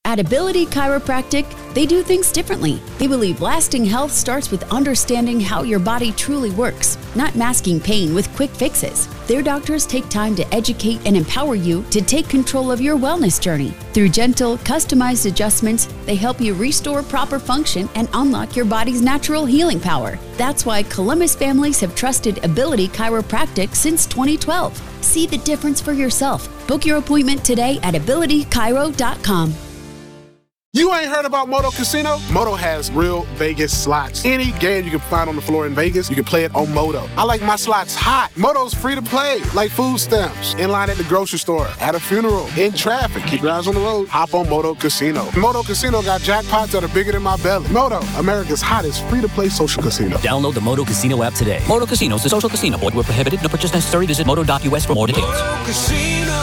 At Ability Chiropractic, they do things differently. They believe lasting health starts with understanding how your body truly works, not masking pain with quick fixes. Their doctors take time to educate and empower you to take control of your wellness journey. Through gentle, customized adjustments, they help you restore proper function and unlock your body's natural healing power. That's why Columbus families have trusted Ability Chiropractic since 2012. See the difference for yourself. Book your appointment today at abilitychiro.com. You ain't heard about Moto Casino? Moto has real Vegas slots. Any game you can find on the floor in Vegas, you can play it on Moto. I like my slots hot. Moto's free to play, like food stamps. In line at the grocery store, at a funeral, in traffic. Keep your eyes on the road. Hop on Moto Casino. Moto Casino got jackpots that are bigger than my belly. Moto, America's hottest free-to-play social casino. Download the Moto Casino app today. Moto Casino is a social casino. Void where prohibited. No purchase necessary. Visit moto.us for more details. Moto Casino,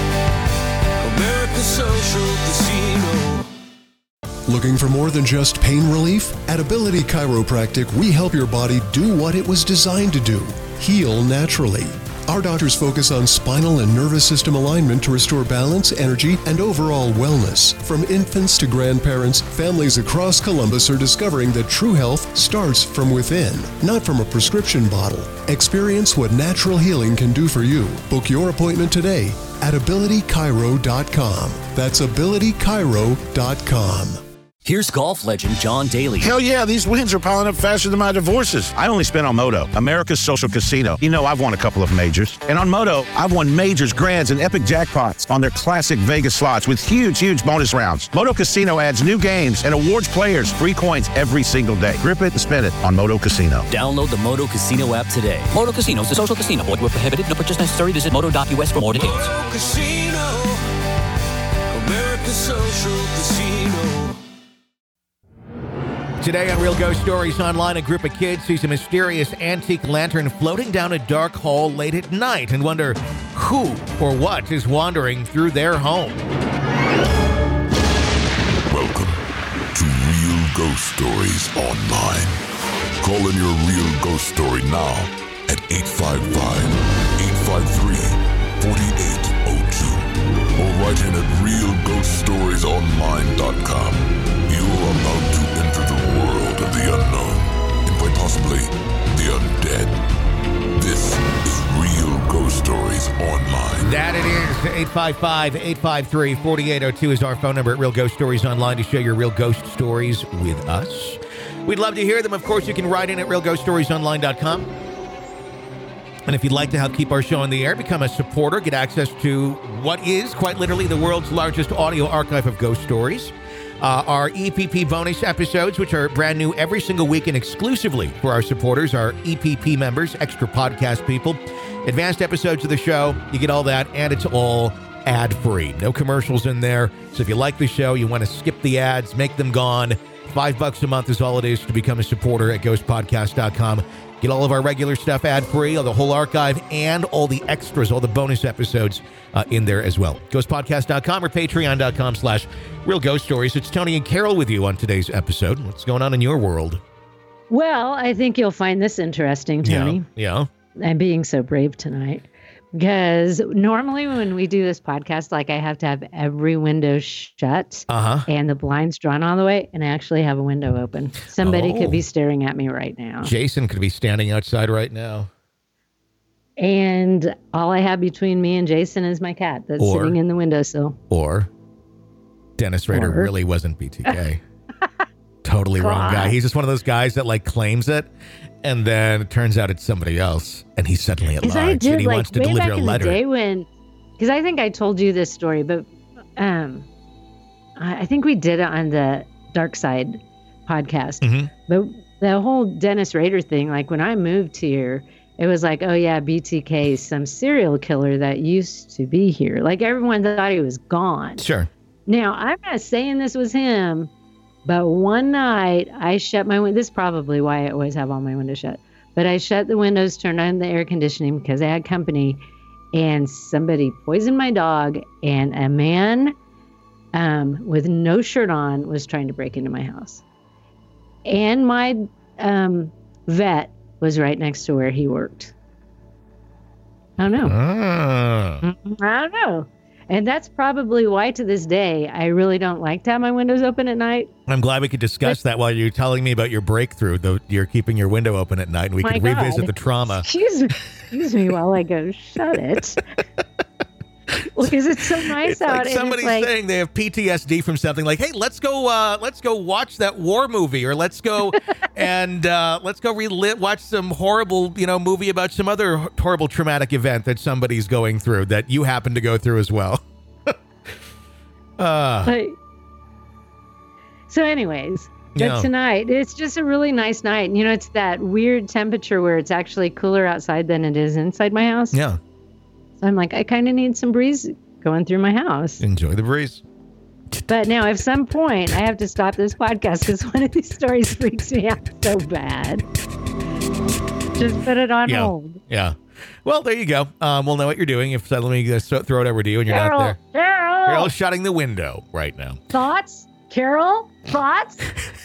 America's social casino. Looking for more than just pain relief? At Ability Chiropractic, we help your body do what it was designed to do, heal naturally. Our doctors focus on spinal and nervous system alignment to restore balance, energy, and overall wellness. From infants to grandparents, families across Columbus are discovering that true health starts from within, not from a prescription bottle. Experience what natural healing can do for you. Book your appointment today at abilitychiro.com. That's abilitychiro.com. Here's golf legend John Daly. Hell yeah, these wins are piling up faster than my divorces. I only spent on Moto, America's social casino. You know, I've won a couple of majors. And on Moto, I've won majors, grands, and epic jackpots on their classic Vegas slots with huge bonus rounds. Moto Casino adds new games and awards players free coins every single day. Grip it and spin it on Moto Casino. Download the Moto Casino app today. Moto Casino is a social casino. Void where prohibited. No purchase necessary. Visit moto.us for more details. Moto Casino, America's social casino. Today on Real Ghost Stories Online, a group of kids sees a mysterious antique lantern floating down a dark hall late at night and wonder who or what is wandering through their home. Welcome to Real Ghost Stories Online. Call in your real ghost story now at 855-853-4802 or write in at realghoststoriesonline.com. You're about to enter the world of the unknown and quite possibly the undead. This is Real Ghost Stories Online. That it is. 855-853-4802 is our phone number at Real Ghost Stories Online to share your real ghost stories with us. We'd love to hear them. Of course, you can write in at realghoststoriesonline.com. And if you'd like to help keep our show on the air, become a supporter, get access to what is quite literally the world's largest audio archive of ghost stories. Our EPP bonus episodes, which are brand new every single week and exclusively for our supporters, our EPP members, extra podcast people, advanced episodes of the show. You get all that, and it's all ad-free. No commercials in there. So if you like the show, you want to skip the ads, make them gone, $5 a month is all it is to become a supporter at ghostpodcast.com. Get all of our regular stuff ad-free, the whole archive, and all the extras, all the bonus episodes in there as well. Ghostpodcast.com or patreon.com/Real Ghost Stories. It's Tony and Carol with you on today's episode. What's going on in your world? Well, I think you'll find this interesting, Tony. Yeah. I'm being so brave tonight. Because normally when we do this podcast, like I have to have every window shut and the blinds drawn all the way, and I actually have a window open. Somebody could be staring at me right now. Jason could be standing outside right now. And all I have between me and Jason is my cat that's sitting in the windowsill. Or Dennis Rader really wasn't BTK. Totally wrong guy. He's just one of those guys that like claims it, and then it turns out it's somebody else, and he's suddenly at large, and he wants to deliver a letter. Because I think I told you this story, but I think we did it on the Dark Side podcast. Mm-hmm. But the whole Dennis Rader thing, like when I moved here, it was like, oh yeah, BTK is some serial killer that used to be here. Like everyone thought he was gone. Sure. Now, I'm not saying this was him, but one night I shut my window. This is probably why I always have all my windows shut. But I shut the windows, turned on the air conditioning because I had company, and somebody poisoned my dog, and a man with no shirt on was trying to break into my house. And my vet was right next to where he worked. I don't know. I don't know. And that's probably why to this day, I really don't like to have my windows open at night. I'm glad we could discuss that while you're telling me about your breakthrough, though you're keeping your window open at night, and we could revisit the trauma. Excuse me while I go, shut it. Well, because it's so nice out. Like somebody's saying they have PTSD from something. Like, hey, let's go watch that war movie, or let's go and watch some horrible, movie about some other horrible traumatic event that somebody's going through that you happen to go through as well. So, anyways, but tonight it's just a really nice night. And, it's that weird temperature where it's actually cooler outside than it is inside my house. Yeah. I'm like, I kind of need some breeze going through my house. Enjoy the breeze. But now, at some point, I have to stop this podcast because one of these stories freaks me out so bad. Just put it on hold. Yeah. Well, there you go. We'll know what you're doing if suddenly throw it over to you and you're not there. Carol shutting the window right now. Thoughts? Carol? Thoughts?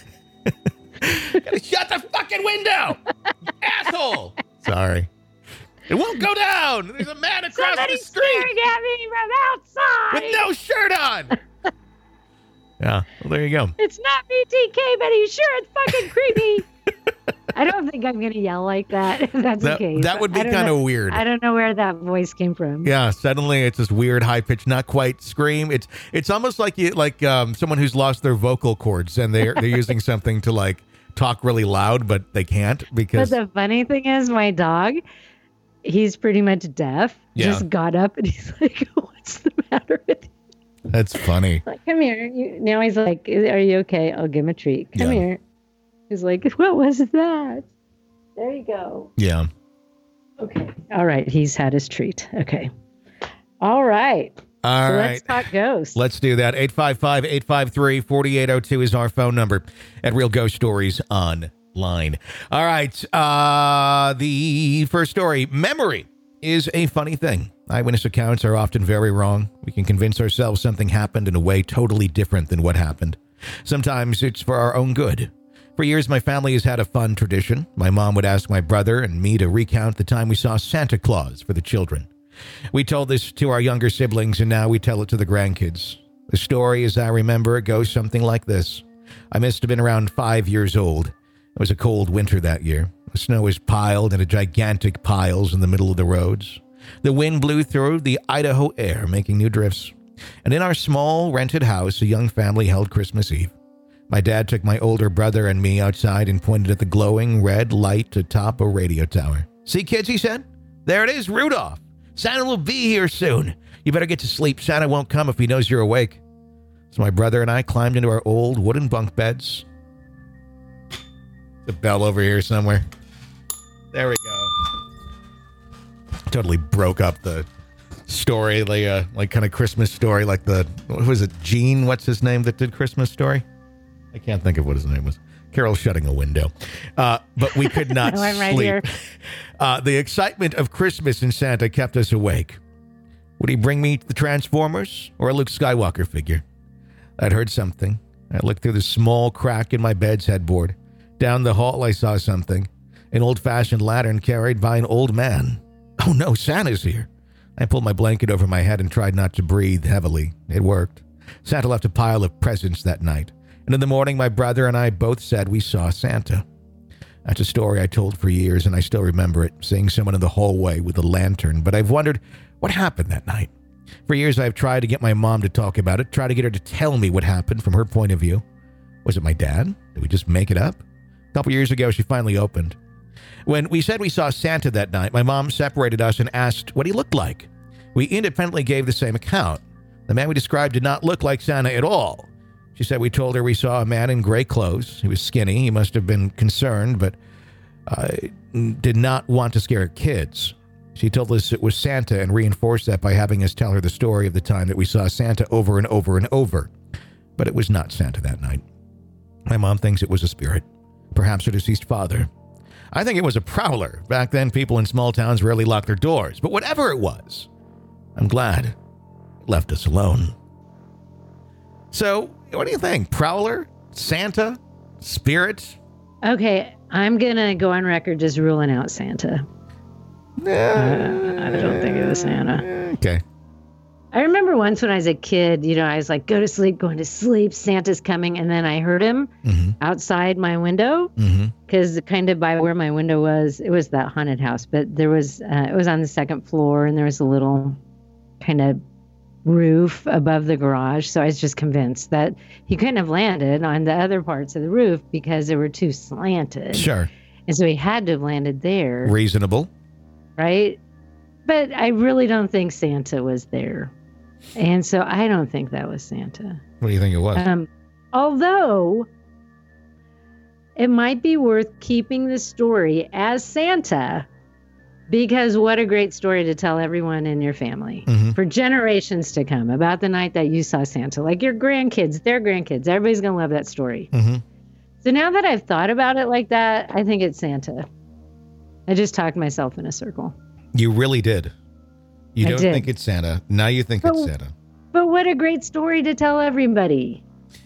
Shut the fucking window! Asshole! Sorry. It won't go down. There's a man across the street staring at me from outside with no shirt on. Yeah, well, there you go. It's not BTK, but he's sure it's fucking creepy. I don't think I'm going to yell like that if that's the case. That would be kind of weird. I don't know where that voice came from. Yeah, suddenly it's this weird high-pitched, not quite scream. It's almost like someone who's lost their vocal cords and they're using something to talk really loud, but they can't because. But the funny thing is, my dog. He's pretty much deaf. Yeah. Just got up and he's like, "What's the matter with you?" That's funny. Like, come here. Now he's like, "Are you okay? I'll give him a treat. Come here." He's like, "What was that?" There you go. Yeah. Okay. All right. He's had his treat. Okay. All right. All right. Let's talk ghosts. Let's do that. 855-853-4802 is our phone number at Real Ghost Stories Online. All right. The first story. Memory is a funny thing. Eyewitness accounts are often very wrong. We can convince ourselves something happened in a way totally different than what happened. Sometimes it's for our own good. For years, my family has had a fun tradition. My mom would ask my brother and me to recount the time we saw Santa Claus for the children. We told this to our younger siblings, and now we tell it to the grandkids. The story, as I remember it, goes something like this. I must have been around 5 years old. It was a cold winter that year. The snow was piled into gigantic piles in the middle of the roads. The wind blew through the Idaho air, making new drifts. And in our small rented house, a young family held Christmas Eve. My dad took my older brother and me outside and pointed at the glowing red light atop a radio tower. "See, kids," he said. "There it is, Rudolph. Santa will be here soon. You better get to sleep. Santa won't come if he knows you're awake." So my brother and I climbed into our old wooden bunk beds. The bell over here somewhere. There we go. Totally broke up the story, like kind of Christmas story, like what was it, Gene? What's his name that did Christmas Story? I can't think of what his name was. Carol shutting a window. But we could not no, I'm right sleep. here. The excitement of Christmas and Santa kept us awake. Would he bring me the Transformers or a Luke Skywalker figure? I'd heard something. I looked through the small crack in my bed's headboard. Down the hall, I saw something. An old-fashioned lantern carried by an old man. Oh no, Santa's here. I pulled my blanket over my head and tried not to breathe heavily. It worked. Santa left a pile of presents that night. And in the morning, my brother and I both said we saw Santa. That's a story I told for years, and I still remember it, seeing someone in the hallway with a lantern. But I've wondered what happened that night. For years, I've tried to get my mom to talk about it, try to get her to tell me what happened from her point of view. Was it my dad? Did we just make it up? A couple years ago, she finally opened. When we said we saw Santa that night, my mom separated us and asked what he looked like. We independently gave the same account. The man we described did not look like Santa at all. She said we told her we saw a man in gray clothes. He was skinny. He must have been concerned, but did not want to scare kids. She told us it was Santa and reinforced that by having us tell her the story of the time that we saw Santa over and over and over. But it was not Santa that night. My mom thinks it was a spirit, perhaps her deceased father. I think it was a prowler. Back then, people in small towns rarely locked their doors. But whatever it was, I'm glad it left us alone. So, what do you think? Prowler? Santa? Spirit? Okay, I'm going to go on record just ruling out Santa. I don't think it was Santa. Okay. I remember once when I was a kid, I was like, go to sleep, going to sleep, Santa's coming. And then I heard him outside my window because kind of by where my window was, it was that haunted house. But there was, it was on the second floor and there was a little kind of roof above the garage. So I was just convinced that he couldn't have landed on the other parts of the roof because they were too slanted. Sure. And so he had to have landed there. Reasonable. Right? But I really don't think Santa was there. And so I don't think that was Santa. What do you think it was? Although it might be worth keeping the story as Santa, because what a great story to tell everyone in your family for generations to come about the night that you saw Santa. Like your grandkids, their grandkids, everybody's going to love that story. So now that I've thought about it like that, I think it's Santa. I just talked myself in a circle. You really did. You don't think it's Santa. Now you think it's Santa. But what a great story to tell everybody.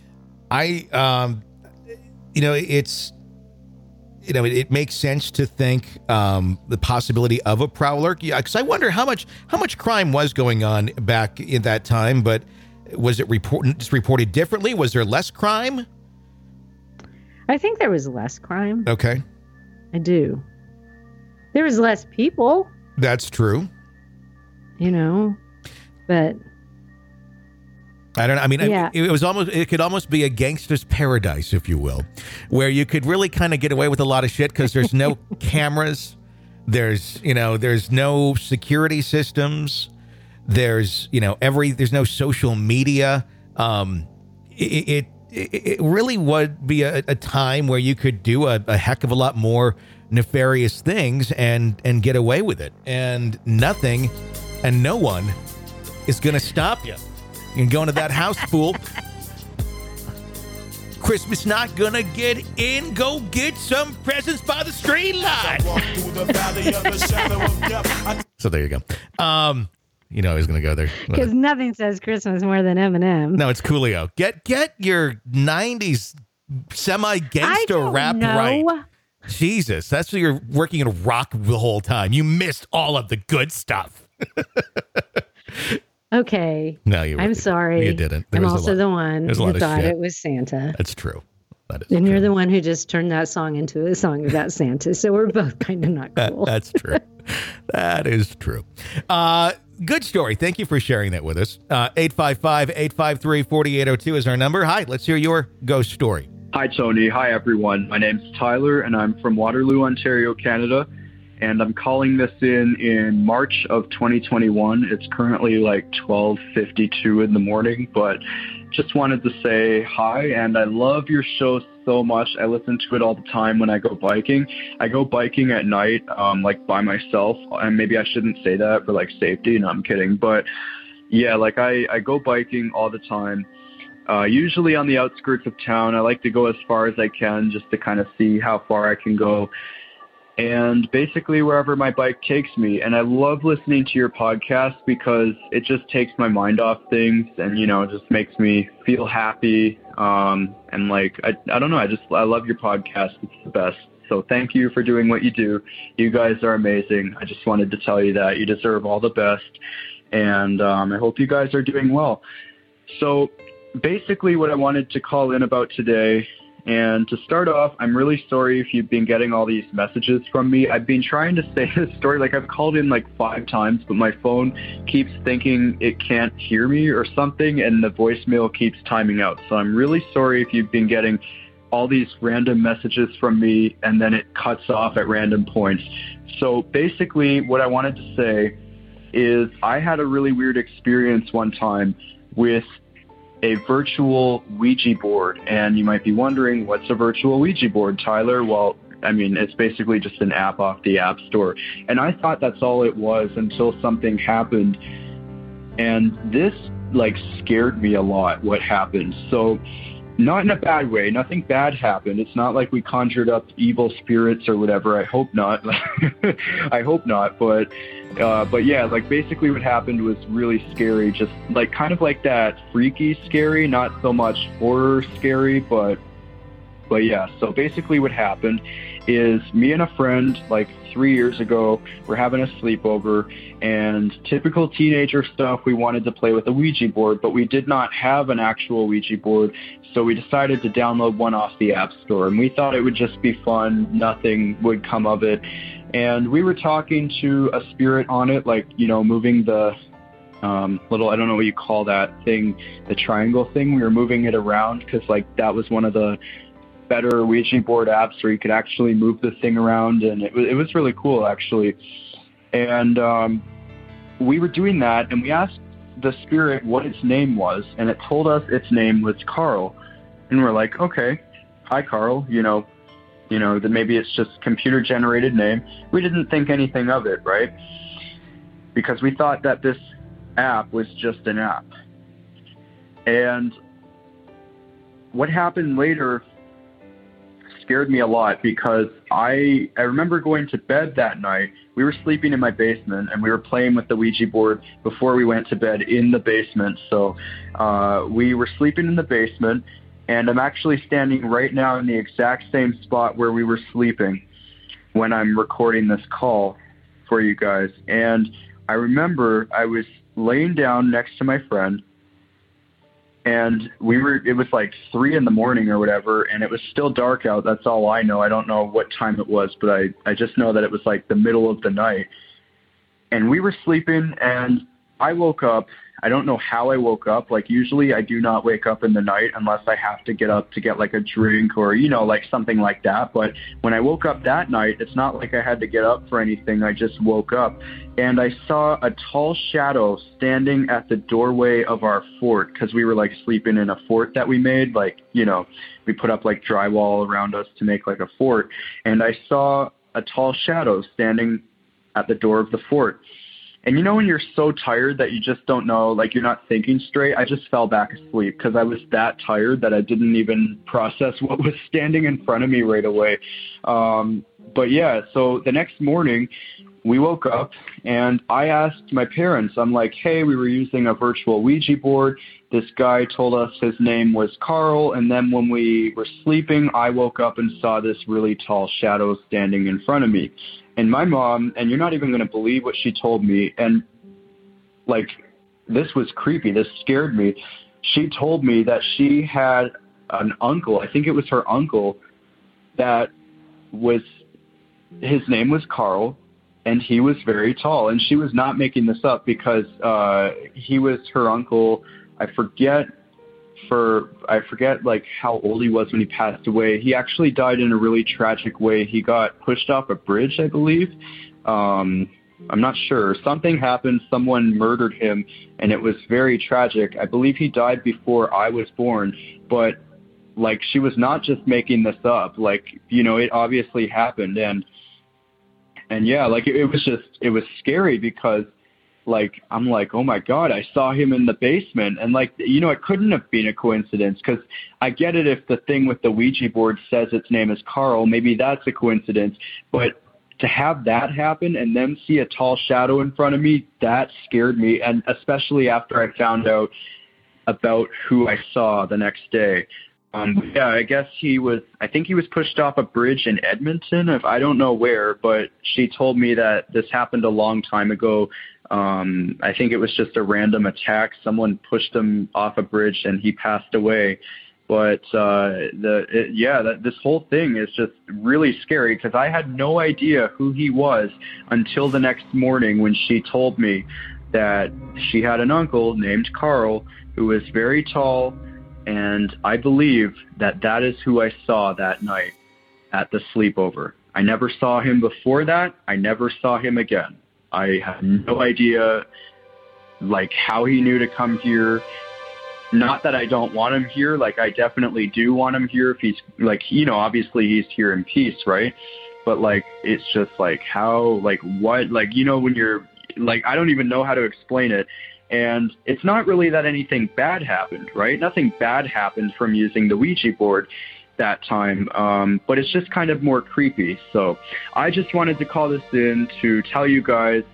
It makes sense to think the possibility of a prowler. Yeah, because I wonder how much crime was going on back in that time. But was it reported differently? Was there less crime? I think there was less crime. Okay. I do. There was less people. That's true. But I don't know. I mean, yeah. it could almost be a gangster's paradise, if you will, where you could really kind of get away with a lot of shit because there's no cameras. There's no security systems. There's no social media. It really would be a time where you could do a heck of a lot more nefarious things and get away with it. And nothing and no one is going to stop you. You can go into that house, fool. Christmas not going to get in. Go get some presents by the street line. So there you go. I was going to go there. Because nothing says Christmas more than Eminem. No, it's Coolio. Get your 90s semi-gangster rap right. Jesus, that's what you're working in rock the whole time. You missed all of the good stuff. Okay. No, I'm sorry. You didn't. I'm also the one who thought it was Santa. That's true. That is and true. You're the one who just turned that song into a song about Santa. So we're both kind of not cool. That's true. That is true. Good story. Thank you for sharing that with us. 855-853-4802 is our number. Hi, let's hear your ghost story. Hi, Tony. Hi, everyone. My name's Tyler, and I'm from Waterloo, Ontario, Canada. And I'm calling this in March of 2021. It's currently like 12:52 in the morning, but just wanted to say hi. And I love your show so much. I listen to it all the time when I go biking. I go biking at night, like by myself. And maybe I shouldn't say that for like safety. No, I'm kidding. But yeah, like I go biking all the time. Usually on the outskirts of town. I like to go as far as I can just to kind of see how far I can go. And basically wherever my bike takes me. And I love listening to your podcast because it just takes my mind off things and, just makes me feel happy. And like, I don't know, I love your podcast. It's the best. So thank you for doing what you do. You guys are amazing. I just wanted to tell you that you deserve all the best. And I hope you guys are doing well. So basically what I wanted to call in about today. And to start off, I'm really sorry if you've been getting all these messages from me. I've been trying to say this story, like I've called in like 5 times, but my phone keeps thinking it can't hear me or something, and the voicemail keeps timing out. So I'm really sorry if you've been getting all these random messages from me, and then it cuts off at random points. So basically, what I wanted to say is I had a really weird experience one time with a virtual Ouija board. And you might be wondering, what's a virtual Ouija board, Tyler? Well, I mean, it's basically just an app off the App Store. And I thought that's all it was until something happened. And this, like, scared me a lot, what happened. So, not in a bad way. Nothing bad happened. It's not like we conjured up evil spirits or whatever. I hope not. I hope not. But yeah, like basically what happened was really scary. Just like kind of like that freaky scary, not so much horror scary, but yeah. So basically what happened is me and a friend, like 3 years ago, we're having a sleepover, and typical teenager stuff, we wanted to play with a Ouija board, but we did not have an actual Ouija board, so we decided to download one off the App Store, and we thought it would just be fun, nothing would come of it. And we were talking to a spirit on it, like, you know, moving the little, I don't know what you call that thing, the triangle thing. We were moving it around because, like, that was one of the better Ouija board apps where you could actually move the thing around, and it was really cool, actually. And we were doing that, and we asked the spirit what its name was, and it told us its name was Carl. And we're like, okay, hi, Carl, you know, that maybe it's just computer-generated name. We didn't think anything of it, right? Because we thought that this app was just an app. And what happened later scared me a lot, because I remember going to bed that night. We were sleeping in my basement, and we were playing with the Ouija board before we went to bed in the basement. So we were sleeping in the basement, and I'm actually standing right now in the exact same spot where we were sleeping when I'm recording this call for you guys. And I remember I was laying down next to my friend, and it was like 3 a.m. or whatever, and it was still dark out. That's all I know. I don't know what time it was, but I just know that it was like the middle of the night. And we were sleeping, and I woke up. I don't know how I woke up. Like, usually I do not wake up in the night unless I have to get up to get like a drink or, you know, like something like that. But when I woke up that night, it's not like I had to get up for anything. I just woke up, and I saw a tall shadow standing at the doorway of our fort, because we were like sleeping in a fort that we made. Like, you know, we put up like drywall around us to make like a fort. And I saw a tall shadow standing at the door of the fort. And you know when you're so tired that you just don't know, like you're not thinking straight? I just fell back asleep because I was that tired that I didn't even process what was standing in front of me right away. But yeah, so the next morning we woke up, and I asked my parents, I'm like, hey, we were using a virtual Ouija board. This guy told us his name was Carl, and then when we were sleeping, I woke up and saw this really tall shadow standing in front of me. And my mom, and you're not even going to believe what she told me, and like, this was creepy, this scared me. She told me that she had an uncle, I think it was her uncle, that was, his name was Carl, and he was very tall. And she was not making this up, because he was her uncle. I forget like how old he was when he passed away. He actually died in a really tragic way. He got pushed off a bridge, I believe. I'm not sure. Something happened. Someone murdered him, and it was very tragic. I believe he died before I was born, but like, she was not just making this up. Like, you know, it obviously happened. And yeah, like, it was scary, because like, I'm like, oh my God, I saw him in the basement. And like, you know, it couldn't have been a coincidence, because I get it if the thing with the Ouija board says its name is Carl, maybe that's a coincidence. But to have that happen and then see a tall shadow in front of me, that scared me. And especially after I found out about who I saw the next day. Yeah, I guess I think he was pushed off a bridge in Edmonton, I don't know where, but she told me that this happened a long time ago. I think it was just a random attack. Someone pushed him off a bridge and he passed away. But this whole thing is just really scary, because I had no idea who he was until the next morning when she told me that she had an uncle named Carl who was very tall. And I believe that is who I saw that night at the sleepover. I never saw him before that. I never saw him again. I have no idea, like, how he knew to come here. Not that I don't want him here. Like, I definitely do want him here if he's, like, you know, obviously he's here in peace, right? But, like, it's just, like, how, like, what, like, you know, when you're, like, I don't even know how to explain it. And it's not really that anything bad happened, right? Nothing bad happened from using the Ouija board that time, but it's just kind of more creepy. So I just wanted to call this in to tell you guys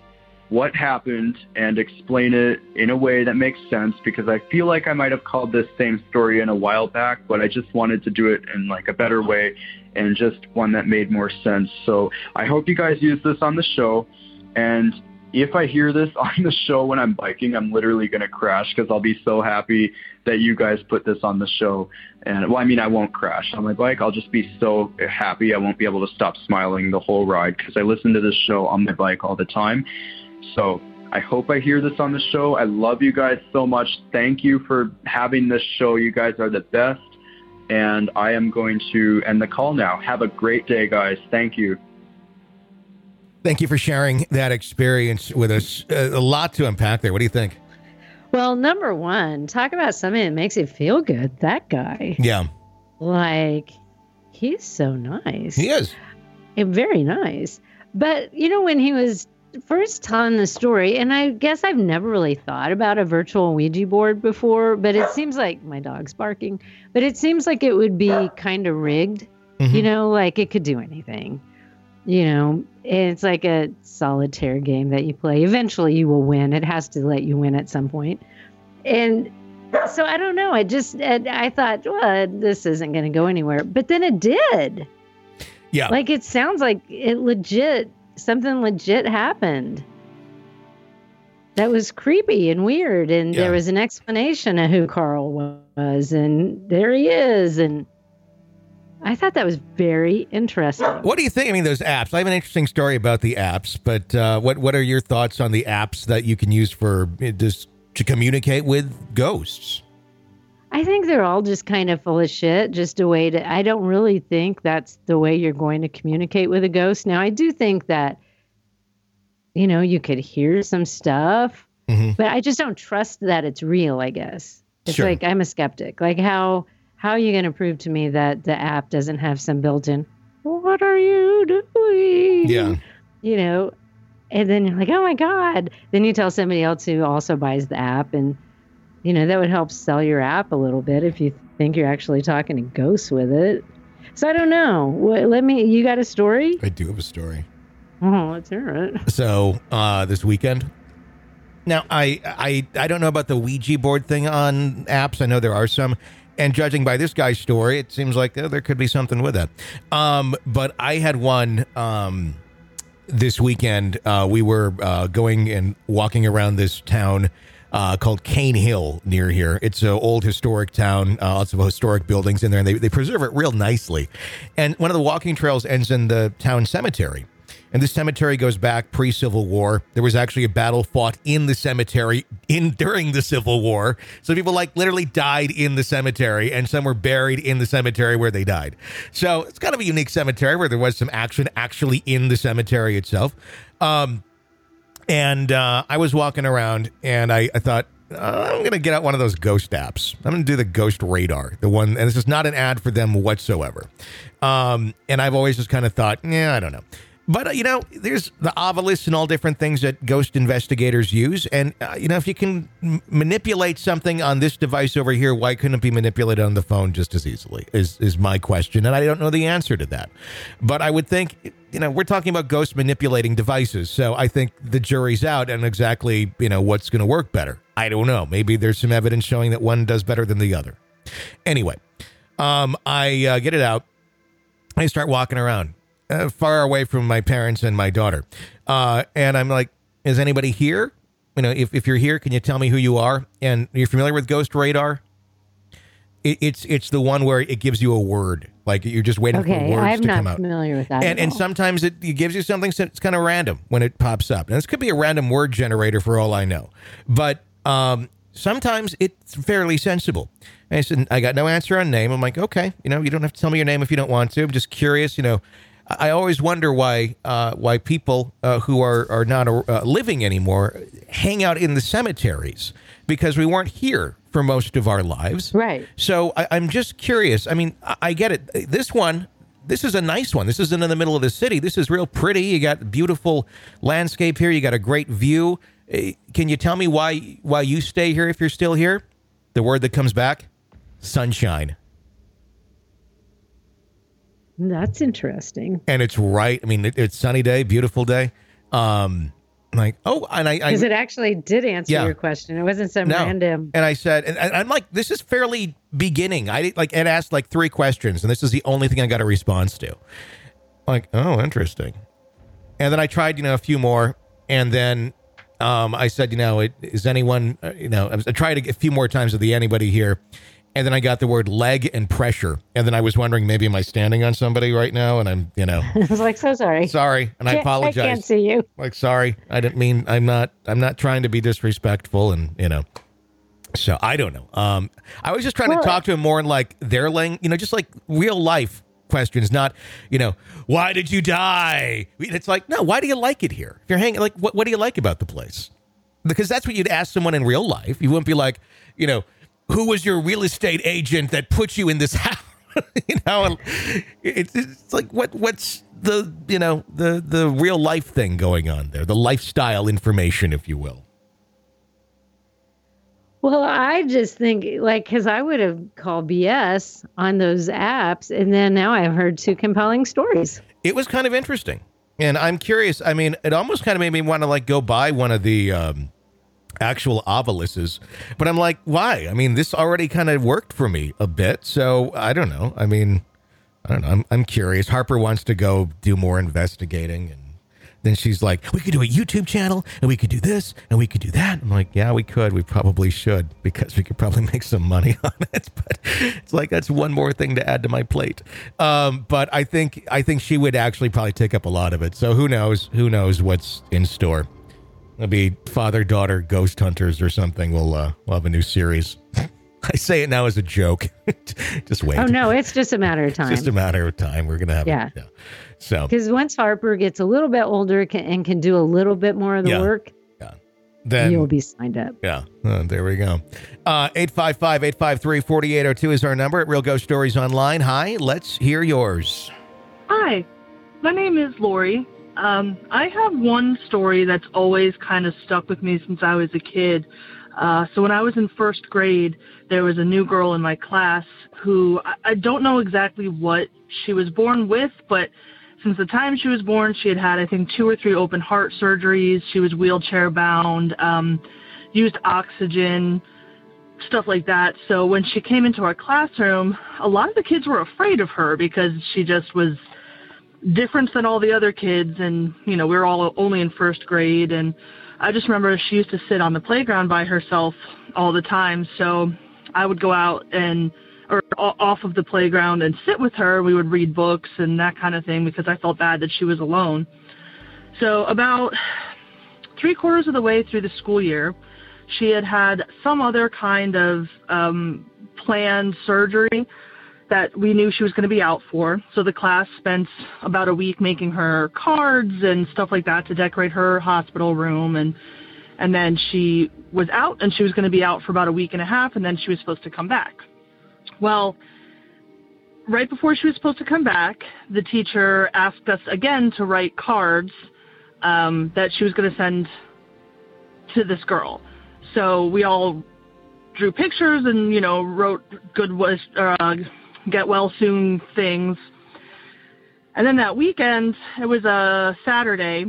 what happened and explain it in a way that makes sense, because I feel like I might have called this same story in a while back, but I just wanted to do it in like a better way and just one that made more sense. So I hope you guys use this on the show. And if I hear this on the show when I'm biking, I'm literally going to crash, because I'll be so happy that you guys put this on the show. And well, I mean, I won't crash on my bike. I'll just be so happy. I won't be able to stop smiling the whole ride, because I listen to this show on my bike all the time. So I hope I hear this on the show. I love you guys so much. Thank you for having this show. You guys are the best. And I am going to end the call now. Have a great day, guys. Thank you. Thank you for sharing that experience with us. A lot to unpack there. What do you think? Well, number one, talk about something that makes you feel good. That guy. Yeah. Like, he's so nice. He is. Very nice. But, you know, when he was first telling the story, and I guess I've never really thought about a virtual Ouija board before, but it seems like my dog's barking, but it seems like it would be kind of rigged, you know, like it could do anything, you know, it's like a solitaire game that you play. Eventually you will win. It has to let you win at some point. And so I don't know. I thought, well, this isn't going to go anywhere, but then it did. Yeah. Like, it sounds like something legit happened. That was creepy and weird. And there was an explanation of who Carl was. And there he is. And I thought that was very interesting. What do you think? I mean, those apps. I have an interesting story about the apps, but what are your thoughts on the apps that you can use for just to communicate with ghosts? I think they're all just kind of full of shit. Just a way I don't really think that's the way you're going to communicate with a ghost. Now, I do think that, you know, you could hear some stuff, but I just don't trust that it's real, I guess. It's like, I'm a skeptic. Like, how are you going to prove to me that the app doesn't have some built-in, what are you doing? Yeah. You know, and then you're like, oh my God. Then you tell somebody else who also buys the app, and you know, that would help sell your app a little bit if you think you're actually talking to ghosts with it. So I don't know. You got a story? I do have a story. Oh, let's hear it. So this weekend. Now, I don't know about the Ouija board thing on apps. I know there are some. And judging by this guy's story, it seems like there could be something with that. But I had one this weekend. We were going and walking around this town called Cane Hill near here. It's an old historic town, lots of historic buildings in there, and they preserve it real nicely. And one of the walking trails ends in the town cemetery. And this cemetery goes back pre-Civil War. There was actually a battle fought in the cemetery during the Civil War. So people like literally died in the cemetery, and some were buried in the cemetery where they died. So it's kind of a unique cemetery where there was some action actually in the cemetery itself. And I was walking around, and I thought, I'm going to get out one of those ghost apps. I'm going to do the Ghost Radar, the one, and this is not an ad for them whatsoever. And I've always just kind of thought, I don't know. But, you know, there's the Ovilus and all different things that ghost investigators use. And, you know, if you can manipulate something on this device over here, why couldn't it be manipulated on the phone just as easily is my question. And I don't know the answer to that. But I would think, you know, we're talking about ghost manipulating devices. So I think the jury's out on exactly, you know, what's going to work better. I don't know. Maybe there's some evidence showing that one does better than the other. Anyway, I get it out. I start walking around. Far away from my parents and my daughter. And I'm like, is anybody here? You know, if you're here, can you tell me who you are? And you're familiar with Ghost Radar? It's the one where it gives you a word. Like you're just waiting for words to come out. Okay, I'm not familiar with that. And sometimes it gives you something that's kind of random when it pops up. And this could be a random word generator for all I know. But sometimes it's fairly sensible. And I said, I got no answer on name. I'm like, okay, you know, you don't have to tell me your name if you don't want to. I'm just curious, you know. I always wonder why people who are not living anymore hang out in the cemeteries, because we weren't here for most of our lives. Right. So I'm just curious. I mean, I get it. This is a nice one. This isn't in the middle of the city. This is real pretty. You got beautiful landscape here. You got a great view. Can you tell me why you stay here if you're still here? The word that comes back, sunshine. That's interesting. And it's right. I mean, it's sunny day, beautiful day. Like, oh, and because it actually did answer your question. It wasn't some random. And I said, and I'm like, this is fairly beginning. I like, it asked like 3 questions, and this is the only thing I got a response to. Like, oh, interesting. And then I tried, a few more, and then I said, is anyone, I tried a few more times with the anybody here. And then I got the word leg and pressure. And then I was wondering, maybe am I standing on somebody right now? And I'm, I was like, so sorry. Sorry. And I apologize. I can't see you. Like, sorry. I didn't mean, I'm not trying to be disrespectful. And, so I don't know. I was just trying to talk to him more in like their just like real life questions, not, why did you die? It's like, no, why do you like it here? If you're hanging, like, what do you like about the place? Because that's what you'd ask someone in real life. You wouldn't be like, who was your real estate agent that put you in this house? It's like what's the the real life thing going on there, the lifestyle information, if you will. Well, I just think because I would have called BS on those apps, and then now I've heard 2 compelling stories. It was kind of interesting, and I'm curious. I mean, it almost kind of made me want to go buy one of the actual obelisks, but I'm like, why? I mean, this already kind of worked for me a bit, so I don't know. I mean, I don't know. I'm curious. Harper wants to go do more investigating, and then she's like, we could do a YouTube channel, and we could do this, and we could do that. I'm like, yeah, we could. We probably should, because we could probably make some money on it. But it's like, that's one more thing to add to my plate. But I think she would actually probably take up a lot of it. So who knows? Who knows what's in store? It'll be father-daughter ghost hunters or something. We'll have a new series. I say it now as a joke. Just wait. Oh, no, it's just a matter of time. It's just a matter of time. We're going to have it. Yeah. So, because once Harper gets a little bit older and can do a little bit more of the work, then you'll be signed up. Yeah. There we go. 855-853-4802 is our number at Real Ghost Stories Online. Hi, let's hear yours. Hi, my name is Lori. I have one story that's always kind of stuck with me since I was a kid. So when I was in 1st grade, there was a new girl in my class who I don't know exactly what she was born with, but since the time she was born, she had I think 2 or 3 open heart surgeries. She was wheelchair bound, used oxygen, stuff like that. So when she came into our classroom, a lot of the kids were afraid of her because she just was different than all the other kids, and we were all only in 1st grade, and I just remember she used to sit on the playground by herself all the time. So I would go out or off of the playground and sit with her. We would read books and that kind of thing because I felt bad that she was alone. So about 3/4 of the way through the school year, she had some other kind of planned surgery that we knew she was going to be out for. So the class spent about a week making her cards and stuff like that to decorate her hospital room. And then she was out, and she was going to be out for about a week and a half, and then she was supposed to come back. Well, right before she was supposed to come back, the teacher asked us again to write cards that she was going to send to this girl. So we all drew pictures and, wrote good wish, get well soon things. And then that weekend, it was a Saturday,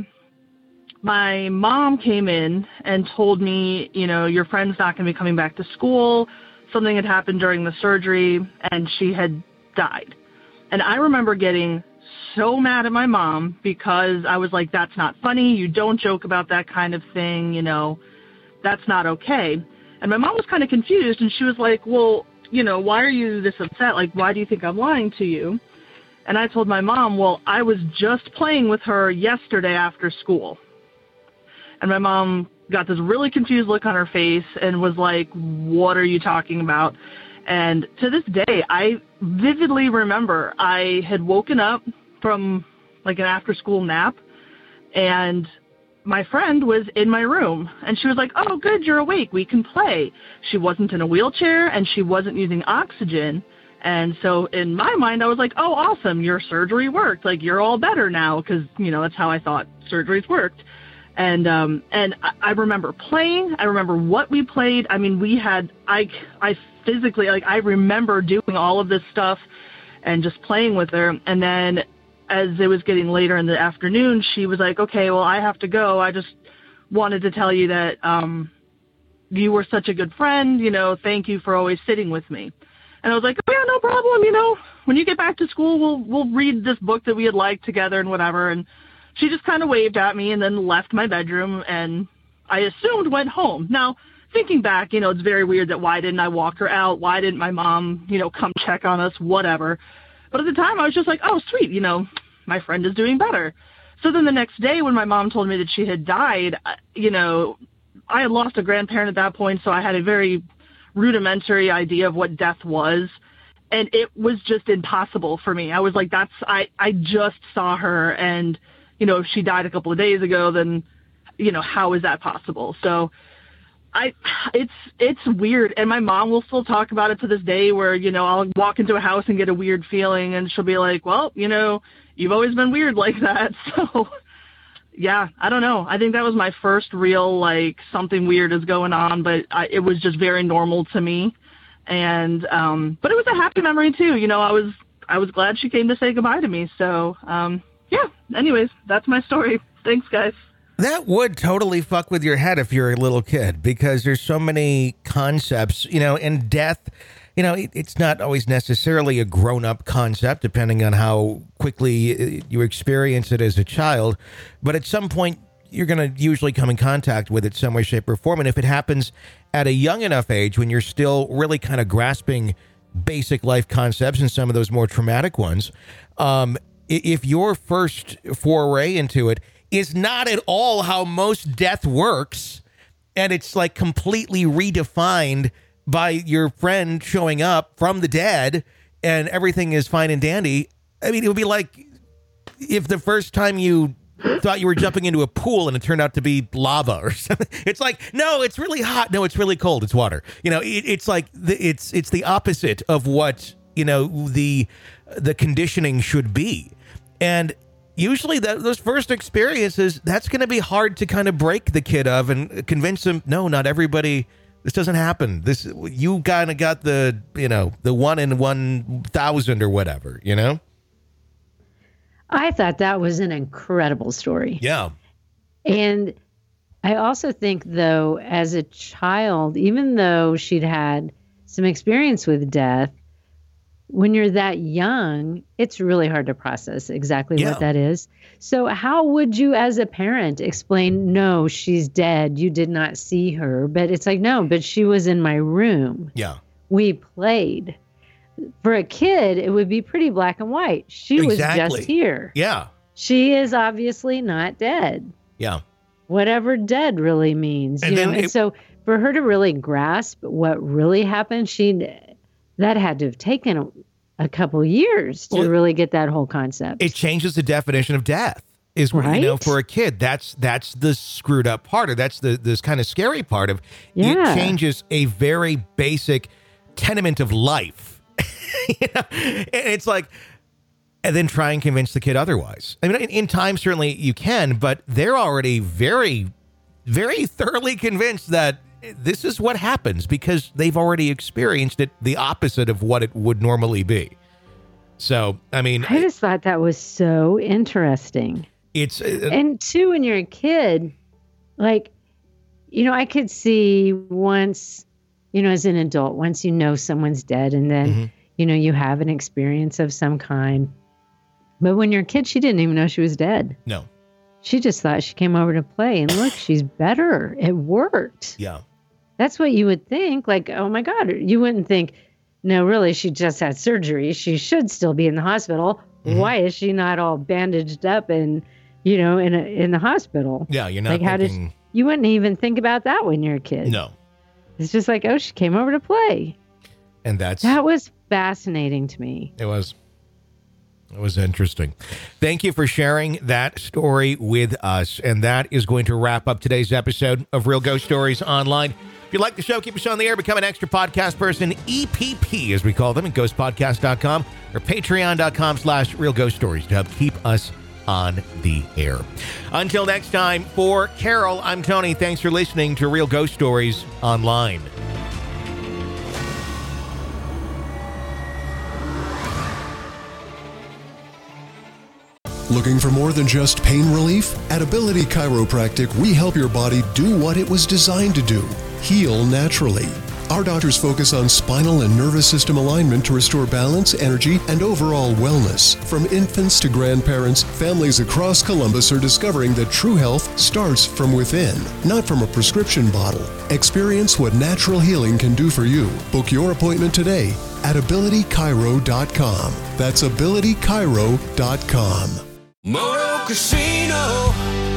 my mom came in and told me, your friend's not going to be coming back to school. Something had happened during the surgery, and she had died. And I remember getting so mad at my mom because I was like, that's not funny. You don't joke about that kind of thing. That's not okay. And my mom was kind of confused, and she was like, well, why are you this upset? Like, why do you think I'm lying to you? And I told my mom, well, I was just playing with her yesterday after school. And my mom got this really confused look on her face and was like, what are you talking about? And to this day, I vividly remember I had woken up from like an after-school nap, and my friend was in my room, and she was like, oh, good, you're awake. We can play. She wasn't in a wheelchair, and she wasn't using oxygen. And so in my mind, I was like, oh, awesome, your surgery worked. Like, you're all better now, because, that's how I thought surgeries worked. And I remember playing. I remember what we played. I mean, I physically, I remember doing all of this stuff and just playing with her. And then as it was getting later in the afternoon, she was like, okay, well, I have to go. I just wanted to tell you that you were such a good friend. Thank you for always sitting with me. And I was like, oh, yeah, no problem. When you get back to school, we'll read this book that we had liked together and whatever. And she just kind of waved at me and then left my bedroom, and I assumed went home. Now, thinking back, it's very weird that why didn't I walk her out? Why didn't my mom, come check on us, whatever. But at the time, I was just like, oh, sweet, my friend is doing better. So then the next day when my mom told me that she had died, I had lost a grandparent at that point, so I had a very rudimentary idea of what death was, and it was just impossible for me. I was like, I just saw her, and, if she died a couple of days ago, then, how is that possible? So it's weird, and my mom will still talk about it to this day where, I'll walk into a house and get a weird feeling, and she'll be like, well, you've always been weird like that. So yeah, I don't know. I think that was my first real, something weird is going on, but it was just very normal to me. And, but it was a happy memory too. I was glad she came to say goodbye to me. So, yeah, anyways, that's my story. Thanks, guys. That would totally fuck with your head if you're a little kid, because there's so many concepts, and death, it's not always necessarily a grown-up concept, depending on how quickly you experience it as a child. But at some point, you're going to usually come in contact with it some way, shape, or form. And if it happens at a young enough age, when you're still really kind of grasping basic life concepts and some of those more traumatic ones, if your first foray into it is not at all how most death works, and it's completely redefined by your friend showing up from the dead and everything is fine and dandy. I mean, it would be like if the first time you thought you were jumping into a pool and it turned out to be lava or something. It's like, no, it's really hot. No, it's really cold. It's water. It's like it's the opposite of what, the conditioning should be. And usually those first experiences, that's going to be hard to kind of break the kid of and convince them, no, not everybody. This doesn't happen. You kind of got the 1 in 1,000 or whatever, I thought that was an incredible story. Yeah. And I also think, though, as a child, even though she'd had some experience with death, when you're that young, it's really hard to process exactly what that is. So how would you, as a parent, explain, no, she's dead, you did not see her? But it's like, no, but she was in my room. Yeah. We played. For a kid, it would be pretty black and white. She was just here. Yeah. She is obviously not dead. Yeah. Whatever dead really means. And so for her to really grasp what really happened, that had to have taken a couple years to really get that whole concept. It changes the definition of death. Right? For a kid, that's the screwed up part, or that's this kind of scary part of it. Changes a very basic tenement of life. And it's like, and then try and convince the kid otherwise. I mean, in time, certainly you can, but they're already very, very thoroughly convinced that this is what happens because they've already experienced it the opposite of what it would normally be. So, I mean, I just thought that was so interesting. And too, when you're a kid, I could see once, as an adult, once someone's dead and then, you have an experience of some kind. But when you're a kid, she didn't even know she was dead. No. She just thought she came over to play and look, she's better. It worked. Yeah. That's what you would think. Oh my God, you wouldn't think, no, really, she just had surgery. She should still be in the hospital. Why is she not all bandaged up and, in the hospital? Yeah, you're not thinking... you wouldn't even think about that when you're a kid. No. It's just like, oh, she came over to play. And that was fascinating to me. It was. It was interesting. Thank you for sharing that story with us. And that is going to wrap up today's episode of Real Ghost Stories Online. If you like the show, keep us on the air, become an extra podcast person, EPP, as we call them, at ghostpodcast.com or patreon.com/Real Ghost Stories to help keep us on the air. Until next time, for Carol, I'm Tony. Thanks for listening to Real Ghost Stories Online. Looking for more than just pain relief? At Ability Chiropractic, we help your body do what it was designed to do, heal naturally. Our doctors focus on spinal and nervous system alignment to restore balance, energy, and overall wellness. From infants to grandparents, families across Columbus are discovering that true health starts from within, not from a prescription bottle. Experience what natural healing can do for you. Book your appointment today at abilitychiro.com. That's abilitychiro.com. Moto Casino,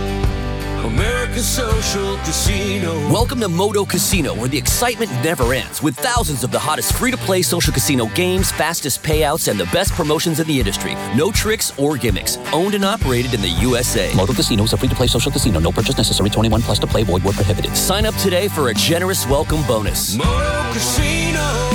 America's social casino. Welcome to Moto Casino, where the excitement never ends, with thousands of the hottest free-to-play social casino games, fastest payouts, and the best promotions in the industry. No tricks or gimmicks. Owned and operated in the USA. Moto Casino is a free-to-play social casino. No purchase necessary. 21 plus to play. Void where prohibited. Sign up today for a generous welcome bonus. Moto Casino,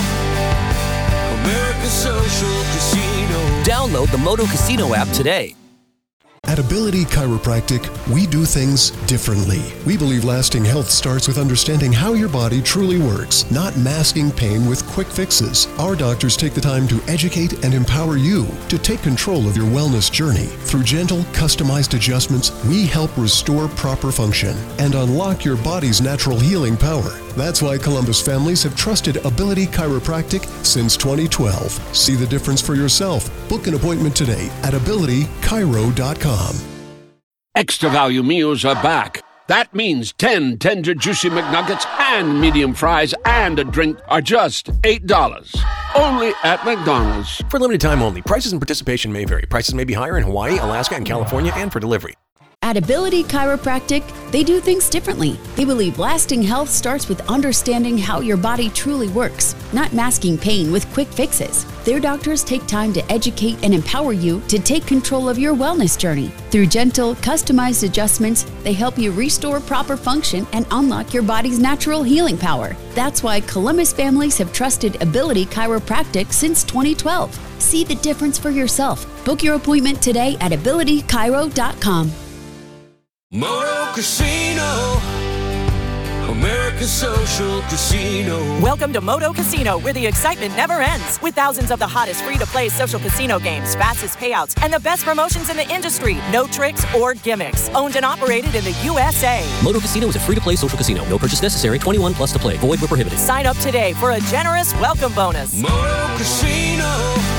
America's social casino. Download the Moto Casino app today. At Ability Chiropractic, we do things differently. We believe lasting health starts with understanding how your body truly works, not masking pain with quick fixes. Our doctors take the time to educate and empower you to take control of your wellness journey. Through gentle, customized adjustments, we help restore proper function and unlock your body's natural healing power. That's why Columbus families have trusted Ability Chiropractic since 2012. See the difference for yourself. Book an appointment today at abilitychiro.com. Extra value meals are back. That means 10 tender, juicy McNuggets and medium fries and a drink are just $8. Only at McDonald's. For limited time only. Prices and participation may vary. Prices may be higher in Hawaii, Alaska, and California, and for delivery. At Ability Chiropractic, they do things differently. They believe lasting health starts with understanding how your body truly works, not masking pain with quick fixes. Their doctors take time to educate and empower you to take control of your wellness journey. Through gentle, customized adjustments, they help you restore proper function and unlock your body's natural healing power. That's why Columbus families have trusted Ability Chiropractic since 2012. See the difference for yourself. Book your appointment today at abilitychiro.com. Moto Casino, America's social casino. Welcome to Moto Casino, where the excitement never ends. With thousands of the hottest free-to-play social casino games, fastest payouts, and the best promotions in the industry. No tricks or gimmicks. Owned and operated in the USA. Moto Casino is a free-to-play social casino. No purchase necessary. 21 plus to play. Void where prohibited. Sign up today for a generous welcome bonus. Moto Casino,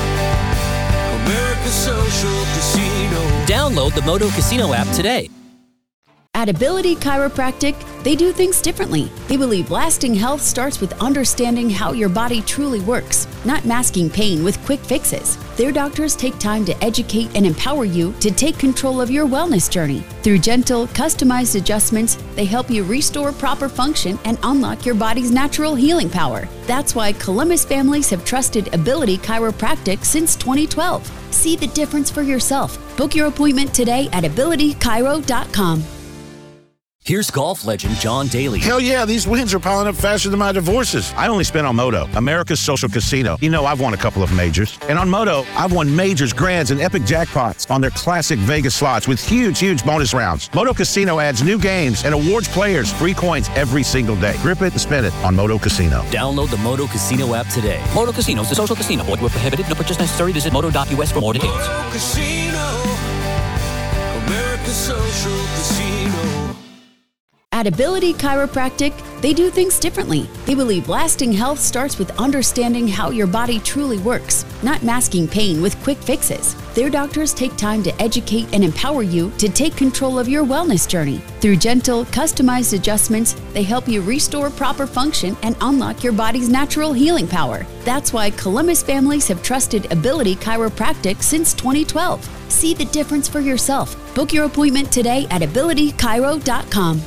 America's social casino. Download the Moto Casino app today. At Ability Chiropractic, they do things differently. They believe lasting health starts with understanding how your body truly works, not masking pain with quick fixes. Their doctors take time to educate and empower you to take control of your wellness journey. Through gentle, customized adjustments, they help you restore proper function and unlock your body's natural healing power. That's why Columbus families have trusted Ability Chiropractic since 2012. See the difference for yourself. Book your appointment today at abilitychiro.com. Here's golf legend John Daly. Hell yeah, these wins are piling up faster than my divorces. I only spent on Moto, America's social casino. You know I've won a couple of majors. And on Moto, I've won majors, grands, and epic jackpots on their classic Vegas slots with huge bonus rounds. Moto Casino adds new games and awards players free coins every single day. Grip it and spin it on Moto Casino. Download the Moto Casino app today. Moto Casino is a social casino. Void where prohibited. No purchase necessary. Visit moto.us for more details. Moto Casino, America's social casino. At Ability Chiropractic, they do things differently. They believe lasting health starts with understanding how your body truly works, not masking pain with quick fixes. Their doctors take time to educate and empower you to take control of your wellness journey. Through gentle, customized adjustments, they help you restore proper function and unlock your body's natural healing power. That's why Columbus families have trusted Ability Chiropractic since 2012. See the difference for yourself. Book your appointment today at abilitychiro.com.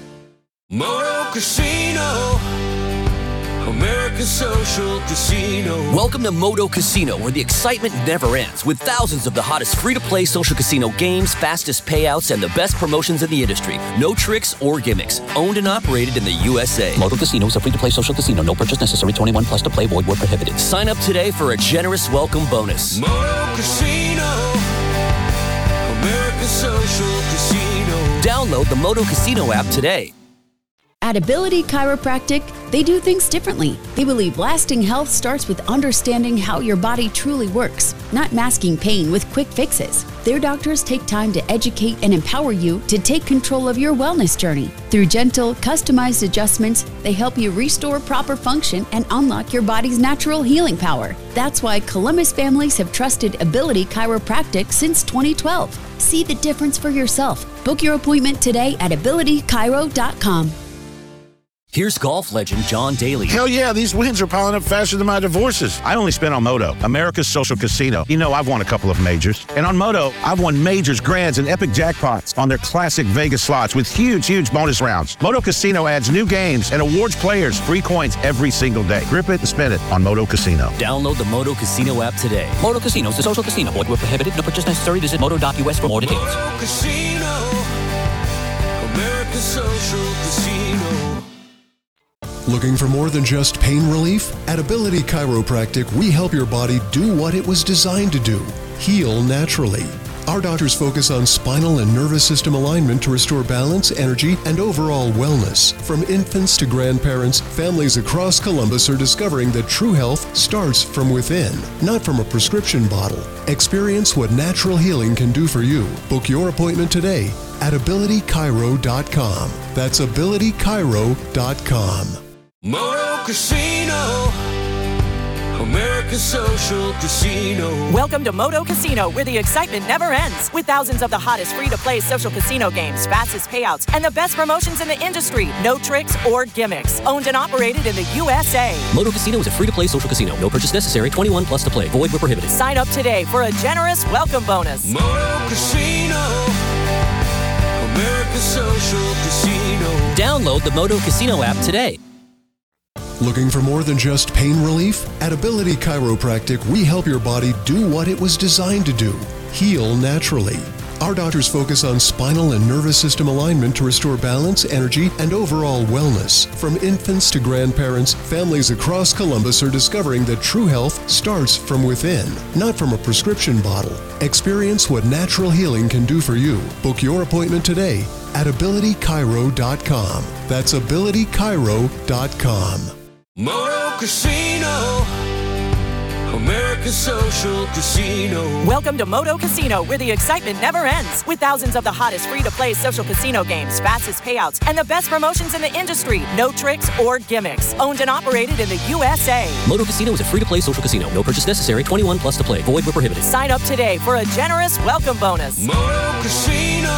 Moto Casino, America's social casino. Welcome to Moto Casino, where the excitement never ends, with thousands of the hottest free-to-play social casino games, fastest payouts, and the best promotions in the industry. No tricks or gimmicks. Owned and operated in the USA. Moto Casino is a free-to-play social casino. No purchase necessary. 21 plus to play. Void where prohibited. Sign up today for a generous welcome bonus. Moto Casino, America's social casino. Download the Moto Casino app today. At Ability Chiropractic, they do things differently. They believe lasting health starts with understanding how your body truly works, not masking pain with quick fixes. Their doctors take time to educate and empower you to take control of your wellness journey. Through gentle, customized adjustments, they help you restore proper function and unlock your body's natural healing power. That's why Columbus families have trusted Ability Chiropractic since 2012. See the difference for yourself. Book your appointment today at abilitychiro.com. Here's golf legend John Daly. Hell yeah, these wins are piling up faster than my divorces. I only spent on Moto, America's social casino. You know I've won a couple of majors. And on Moto, I've won majors, grands, and epic jackpots on their classic Vegas slots with huge bonus rounds. Moto Casino adds new games and awards players free coins every single day. Grip it and spin it on Moto Casino. Download the Moto Casino app today. Moto Casino is a social casino. Void where prohibited. No purchase necessary. Visit moto.us for more details. Moto Casino, America's social casino. Looking for more than just pain relief? At Ability Chiropractic, we help your body do what it was designed to do, heal naturally. Our doctors focus on spinal and nervous system alignment to restore balance, energy, and overall wellness. From infants to grandparents, families across Columbus are discovering that true health starts from within, not from a prescription bottle. Experience what natural healing can do for you. Book your appointment today at abilitychiro.com. That's abilitychiro.com. Moto Casino, America's social casino. Welcome to Moto Casino, where the excitement never ends. With thousands of the hottest free-to-play social casino games, fastest payouts, and the best promotions in the industry. No tricks or gimmicks. Owned and operated in the USA. Moto Casino is a free-to-play social casino. No purchase necessary. 21 plus to play. Void where prohibited. Sign up today for a generous welcome bonus. Moto Casino, America's social casino. Download the Moto Casino app today. Looking for more than just pain relief? At Ability Chiropractic, we help your body do what it was designed to do, heal naturally. Our doctors focus on spinal and nervous system alignment to restore balance, energy, and overall wellness. From infants to grandparents, families across Columbus are discovering that true health starts from within, not from a prescription bottle. Experience what natural healing can do for you. Book your appointment today at abilitychiro.com. That's abilitychiro.com. Moto Casino, America's social casino. Welcome to Moto Casino, where the excitement never ends. With thousands of the hottest free-to-play social casino games, fastest payouts, and the best promotions in the industry. No tricks or gimmicks. Owned and operated in the USA. Moto Casino is a free-to-play social casino. No purchase necessary. 21 plus to play. Void where prohibited. Sign up today for a generous welcome bonus. Moto Casino,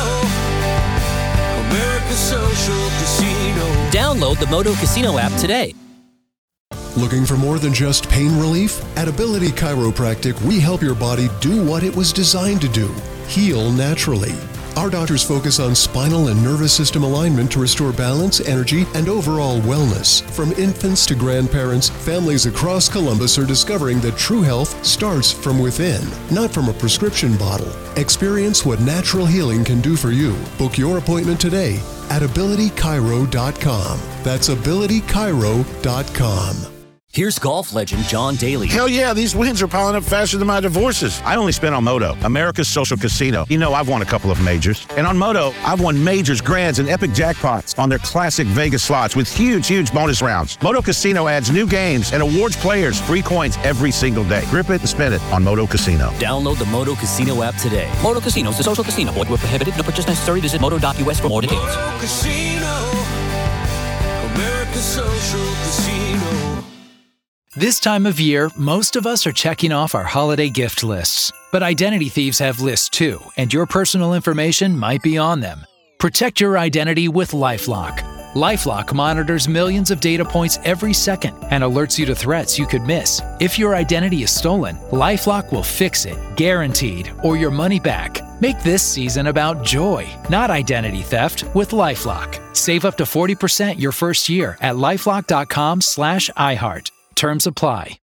America's social casino. Download the Moto Casino app today. Looking for more than just pain relief? At Ability Chiropractic, we help your body do what it was designed to do, heal naturally. Our doctors focus on spinal and nervous system alignment to restore balance, energy, and overall wellness. From infants to grandparents, families across Columbus are discovering that true health starts from within, not from a prescription bottle. Experience what natural healing can do for you. Book your appointment today at abilitychiro.com. That's abilitychiro.com. Here's golf legend John Daly. Hell yeah, these wins are piling up faster than my divorces. I only spent on Moto, America's social casino. You know I've won a couple of majors. And on Moto, I've won majors, grands, and epic jackpots on their classic Vegas slots with huge bonus rounds. Moto Casino adds new games and awards players free coins every single day. Grip it and spin it on Moto Casino. Download the Moto Casino app today. Moto Casino is a social casino. Void where prohibited. No purchase necessary. Visit moto.us for more details. Moto Casino, America's social casino. This time of year, most of us are checking off our holiday gift lists. But identity thieves have lists too, and your personal information might be on them. Protect your identity with LifeLock. LifeLock monitors millions of data points every second and alerts you to threats you could miss. If your identity is stolen, LifeLock will fix it, guaranteed, or your money back. Make this season about joy, not identity theft, with LifeLock. Save up to 40% your first year at LifeLock.com/iHeart. Terms apply.